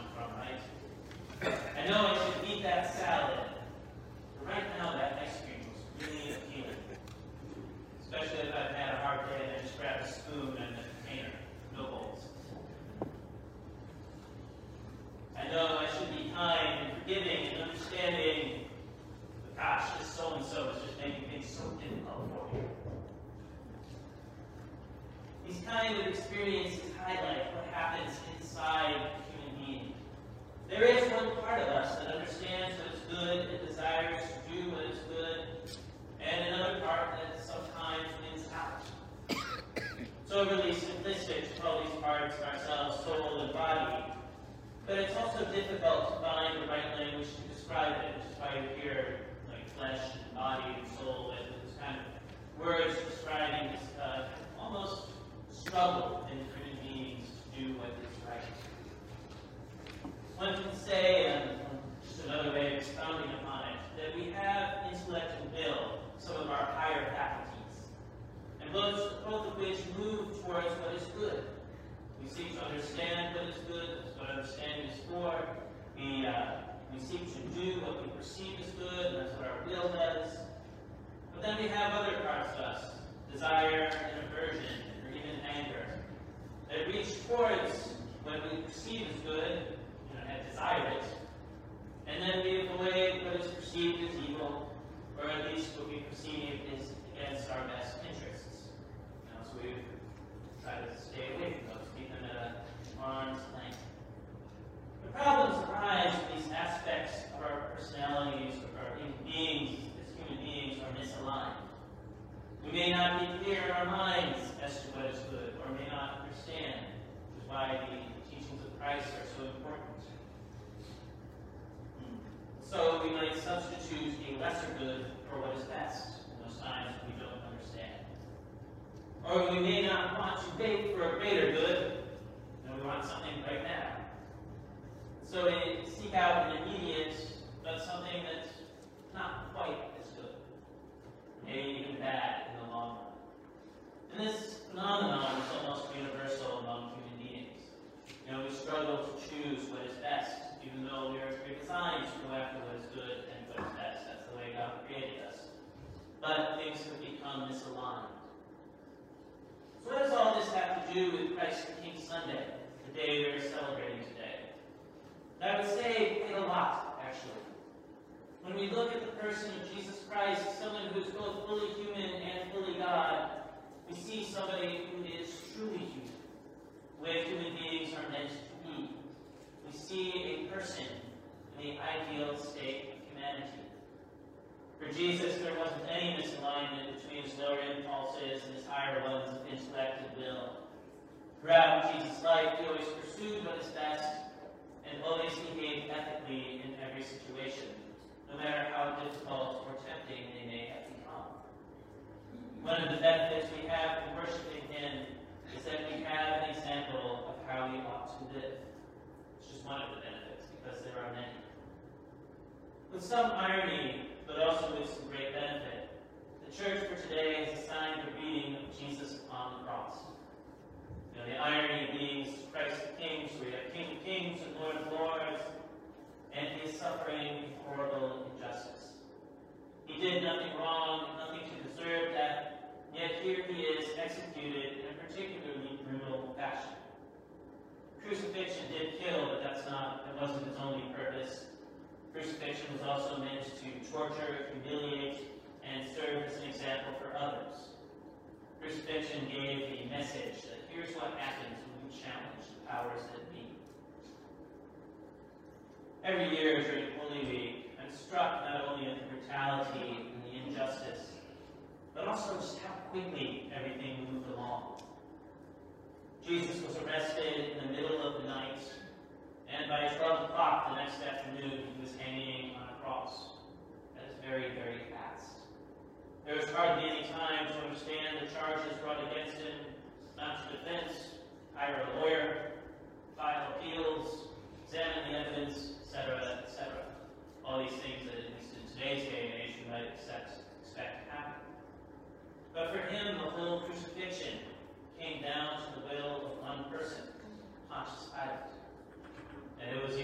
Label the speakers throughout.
Speaker 1: come from, right? I know I should eat that salad, but right now that ice cream was really appealing. Especially if I've had a hard day and I just grab a spoon and a container, no bowls. I know I should be kind and forgiving and understanding, but gosh, this so-and-so is just making things so difficult for me. These kind of experiences highlight what happens inside a human being. There is one part of us that understands what is good and desires to do what is good, and another part that sometimes wins out. It's overly simplistic to call these parts ourselves soul and body, but it's also difficult to find the right language to describe it, which is why you hear like flesh and body and soul and this kind of words describing this almost struggle in human beings to do what is right. One can say, and just another way of expounding upon it, that we have intellect and will, some of our higher faculties, and both of which move towards what is good. We seek to understand what is good, that's what understanding is for. We seek to do what we perceive as good, and that's what our will does. But then we have other parts of us, desire and aversion, or even anger, that reach towards what we perceive as good, and desire it, and then we avoid what is perceived as evil, or at least what we perceive is against our best interests. So we try to stay away from those, keep them at an arm's length. The problems arise when these aspects of our personalities, of our beings, as human beings, are misaligned. We may not be clear in our minds as to what is good, or may not understand, which is why the teachings of Christ are so important. So we might substitute a lesser good for what is best in those times we don't understand. Or we may not want to wait for a greater good, and we want something right now. So we seek out an immediate, but something that's not quite as good, maybe even bad in the long run. And this phenomenon is almost universal among human beings. We struggle to choose what is best, even though we're designed to go after what is good and what is best. That's the way God created us. But things have become misaligned. So what does all this have to do with Christ the King Sunday, the day we're celebrating today? I would say quite a lot, actually. When we look at the person of Jesus Christ, someone who is both fully human and fully God, we see somebody who is truly human, the way human beings are meant to be. We see a person in the ideal state of humanity. For Jesus, there wasn't any misalignment between his lower impulses and his higher ones of intellect and will. Throughout Jesus' life, he always pursued what is best and always behaved ethically in every situation, no matter how difficult or tempting they may have become. One of the benefits we have in worshiping him is that we have an example of how we ought to live. It's just one of the benefits, because there are many. With some irony, but also with some great benefit, the church for today has assigned the reading of Jesus upon the cross. The irony being Christ the King, so we have King of Kings and Lord of Lords, and he is suffering horrible injustice. He did nothing wrong, nothing to deserve death, yet here he is executed in a particularly brutal fashion. Crucifixion did kill, but that wasn't its only purpose. Crucifixion was also meant to torture, humiliate, and serve as an example for others. Crucifixion gave the message that here's what happens when we challenge the powers that be. Every year during Holy Week, I'm struck not only at the brutality and the injustice, but also just how quickly everything moved along. Jesus was arrested in the middle of the night, and by 12 o'clock the next afternoon, he was hanging on a cross. That is very, very fast. There was hardly any time to understand the charges brought against him, mount a defense, hire a lawyer, file appeals, examine the evidence, etc., etc. All these things that, at least in today's day and age, you might expect to happen. But for him, the whole crucifixion came down to the will of one person, Pontius Pilate. And it was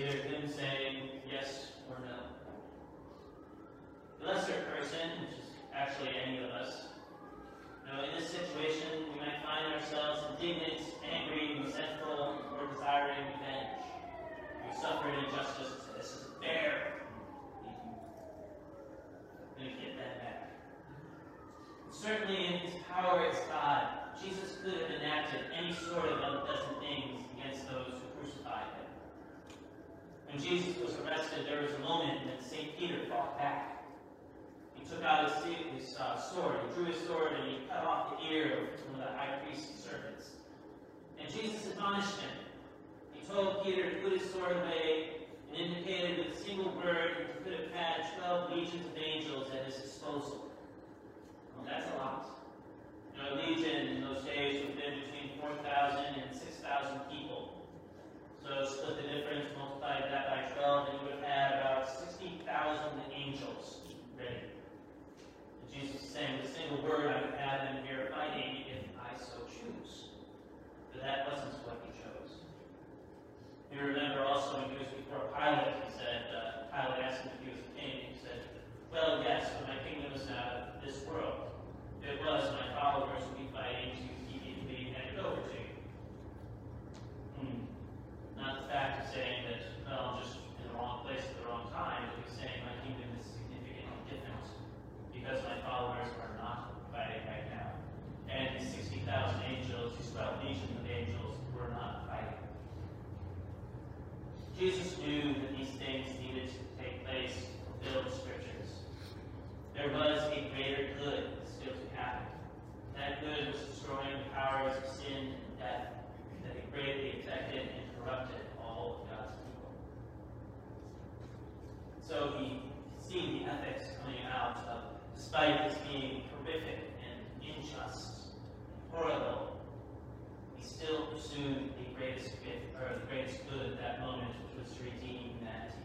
Speaker 1: Certainly in his power as God, Jesus could have enacted any sort of unpleasant things against those who crucified him. When Jesus was arrested, there was a moment when St. Peter fought back. He took out his sword, he drew his sword, and he cut off the ear of one of the high priest's servants. And Jesus admonished him. He told Peter to put his sword away and indicated with a single word that he could have had 12 legions of angels at his disposal. Well, that's a lot. You know, a legion in those days would have been between 4,000 and 6,000 people. So split the difference, multiply that by 12, and you would have had about 60,000 angels ready. And Jesus is saying, with a single word, I would have them here fighting if I so choose. But that wasn't what he chose. You remember also when he was before Pilate, he said, Pilate asked him if he was a king, he said, well, yes, but my kingdom is not of this world. If it was, my followers would be fighting to immediately hand it over to you. Not the fact of saying that, well, I'm just in the wrong place at the wrong time, but he's saying my kingdom is significantly different because my followers are not fighting right now. And his 60,000 angels, his 12 legions of angels, were not fighting. Jesus knew that these things needed to take place to fulfill the scriptures. There was a greater good still to happen. That good was destroying the powers of sin and death that had greatly affected and corrupted all of God's people. So he could see the ethics coming out of, despite this being horrific and unjust and horrible, he still pursued the greatest gift, or the greatest good at that moment, which was to redeem humanity.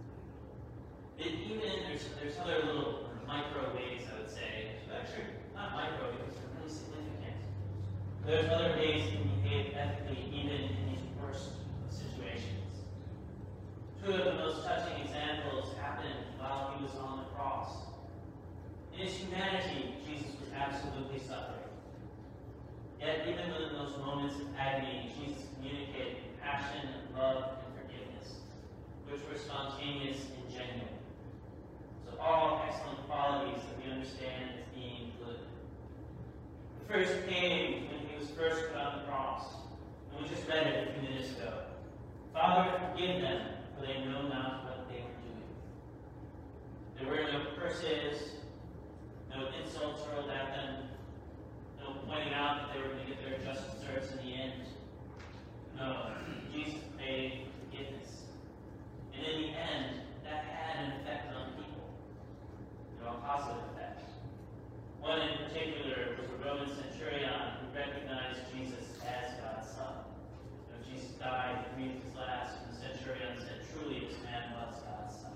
Speaker 1: There's other little micro ways, I would say. Actually, not micro because they're really significant. There's other ways he behaved ethically even in these worst of situations. Two of the most touching examples happened while he was on the cross. In his humanity, Jesus was absolutely suffering. Yet, even in those moments of agony, Jesus communicated compassion, love, and forgiveness, which were spontaneous and genuine. So all excellent qualities that we understand as being good. The first came when he was first put on the cross, and we just read it a few minutes ago. Father, forgive them, for they know not what they are doing. There were no curses, no insults hurled at them, no pointing out that they were going to get their just desserts in the end. No, Jesus prayed for forgiveness. And in the end, that had an effect on people. A positive effect. One in particular was a Roman centurion who recognized Jesus as God's son. When Jesus died, he breathed his last, and the centurion said, truly this man was God's son.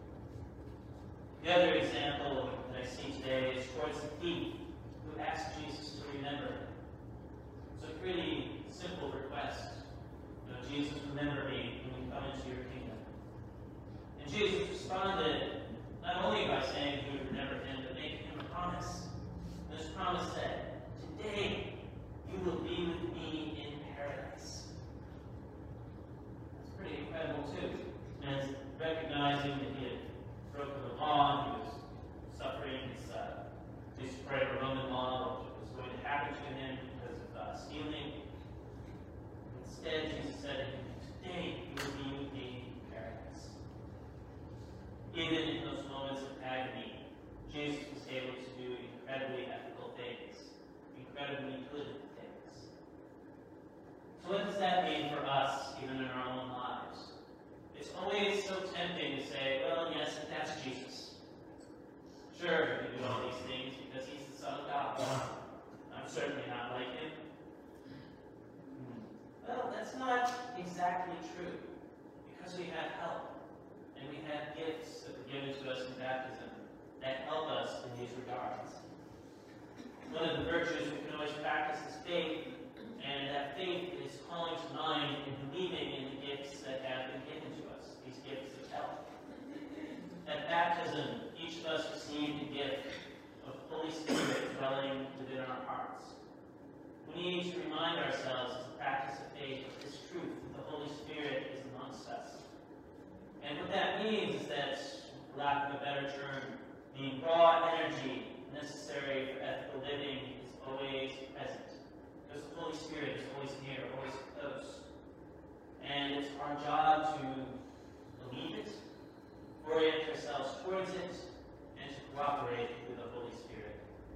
Speaker 1: The other example that I see today is towards the thief who asked Jesus to remember him. It's a pretty simple request. Jesus, remember me when you come into your kingdom. And Jesus responded not only by saying he would remember him, but making him a promise. And this promise said, today you will be with me in paradise. That's pretty incredible too. And recognizing that he had broken the law, he was suffering his Roman law, which was going to happen to him because of stealing. Instead, Jesus said to him, today you will be with me in paradise. Even in those moments of agony, Jesus was able to do incredibly ethical things, incredibly good things. So what does that mean for us, even in our own lives? It's always so tempting to say, well, yes, that's Jesus. Sure, he can do all these things because he's the Son of God. I'm certainly not like him. Well, that's not exactly true, because we have help, and we have gifts that were given to us in baptism that help us in these regards. One of the virtues we can always practice is faith, and that faith is calling to mind and believing in the gifts that have been given to us, these gifts of help. At baptism, each of us received a gift of the Holy Spirit dwelling within our hearts. We need to remind ourselves as the practice of faith of this truth that the Holy Spirit is amongst us. And what that means is that, for lack of a better term, the raw energy necessary for ethical living is always present. Because the Holy Spirit is always near, always close. And it's our job to believe it, orient ourselves towards it, and to cooperate with the Holy Spirit.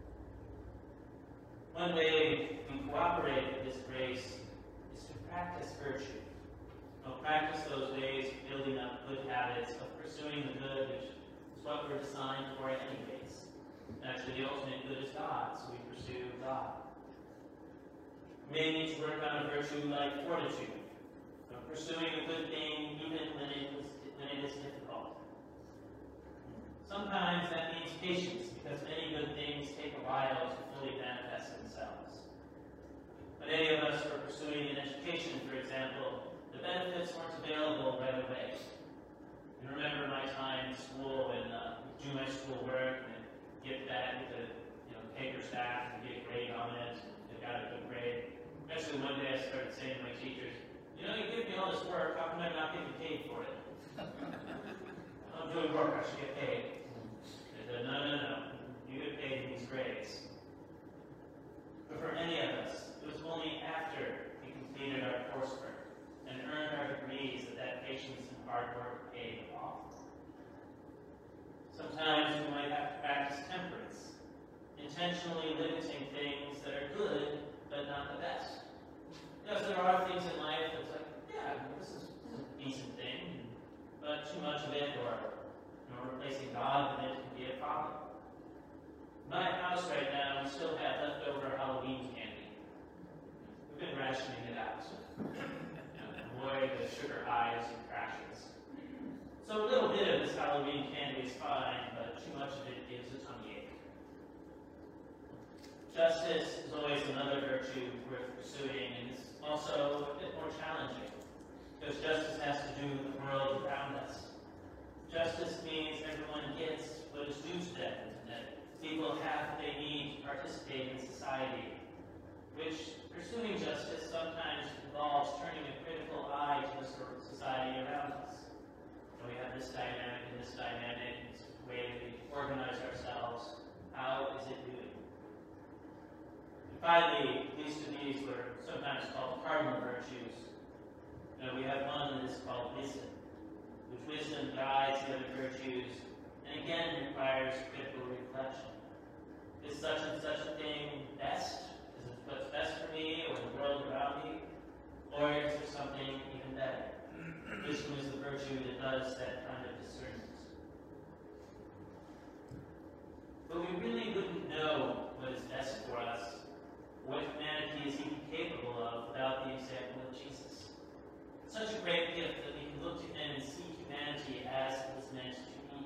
Speaker 1: One way we cooperate with this grace is to practice virtue. We'll practice those ways of building up good habits, of pursuing the good, which is what we're designed for anyways. Actually, the ultimate good is God, so we pursue God. We may need to work on a virtue like fortitude, of pursuing a good thing even when it is difficult. Sometimes that means patience, because many good things take a while to fully manifest themselves. But any of us who are pursuing an education, for example, the benefits weren't available right away. I remember my time in school when do my schoolwork and get back with the paper stack and get a grade on it, and got a good grade. Eventually one day I started saying to my teachers, you give me all this work, how come I'm not getting paid for it? I'm doing work, I should get paid. They said, no, you get paid in these grades. But for many of us, it was only after we completed our coursework and earned our degrees that patience and hard work paid off. Sometimes we might have to practice temperance, intentionally limiting things that are good, but not the best. So there are things in life that's like, this is a decent thing, but too much of it, or replacing God with it can be a problem. In my house right now, we still have leftover Halloween candy. We've been rationing it out. Avoid the sugar highs and crashes. So a little bit of this Halloween candy is fine, but too much of it gives a tummy ache. Justice is always another virtue worth pursuing, and it's also a bit more challenging, because justice has to do with the world around us. Justice means everyone gets what is due to them, and that people have what they need to participate in society, which pursuing justice sometimes involves turning a critical eye to the society around us. We have this dynamic and this dynamic, it's the way that we organize ourselves. How is it doing? And finally, least of these were sometimes called cardinal virtues. We have one that is called wisdom, which wisdom guides the other virtues, and again requires critical reflection. Is such and such a thing best? Is it what's best for me or the world around me? Or is there something even better? Wisdom is the virtue that does that kind of discernment. But we really wouldn't know what is best for us, what humanity is even capable of, without the example of Jesus. It's such a great gift that we can look to him and see humanity as it was meant to be.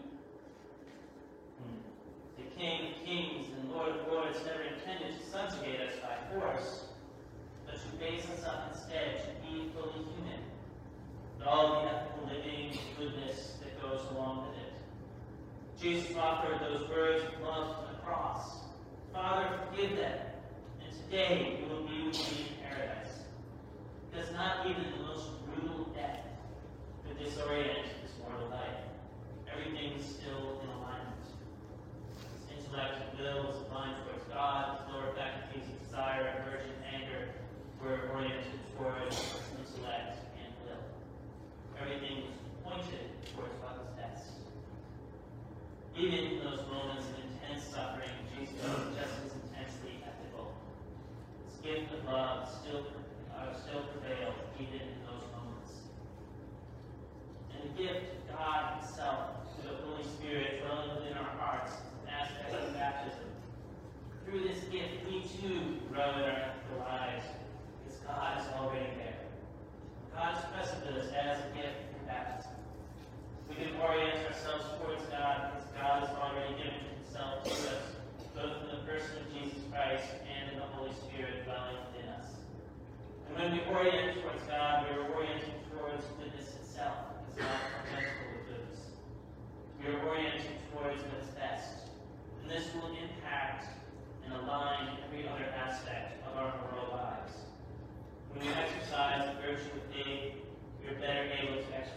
Speaker 1: The King of Kings and Lord of Lords never intended to subjugate us by force, but to raise us up instead to be fully human, with all the ethical living and goodness that goes along with it. Jesus offered those words of love from the cross. Father, forgive them, and today you will be with me in paradise. Because not even the most brutal death could disorient this mortal life. Everything is still in alignment. His intellect and will was aligned towards God. His lower faculties of desire, aversion, and anger were oriented towards intellect and will. Everything was pointed towards what was best. Even in those moments of intense suffering, Jesus was just as intensely ethical. His gift of love still prevailed even in those moments. And the gift of God himself, through the Holy Spirit dwelling within our hearts, is an aspect of baptism. Through this gift, we too grow in our ethical lives, because God is already there. God is present with us as a gift in baptism. We can orient ourselves towards God because God has already given himself to us, both in the person of Jesus Christ and in the Holy Spirit dwelling within us. And when we orient towards God, we are orienting towards goodness itself, because God is identical with goodness. We are orienting towards what is best. And this will impact and align every other aspect of our moral lives. When we exercise the virtue of faith, we are better able to exercise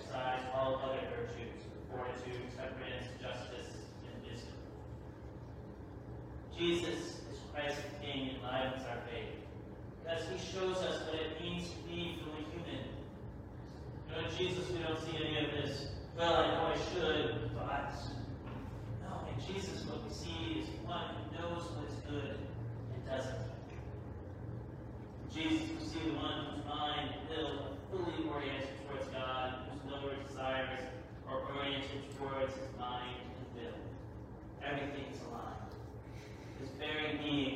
Speaker 1: Jesus is Christ the King enlivens our faith. Because he shows us what it means to be fully human. You know, in Jesus, we don't see any of this, well, I know I should, but... No, in Jesus, what we see is one who knows what is good and does it. In Jesus, we see the one whose mind and will are fully oriented towards God, whose lower desires are oriented towards his mind and will. Everything is aligned. His very being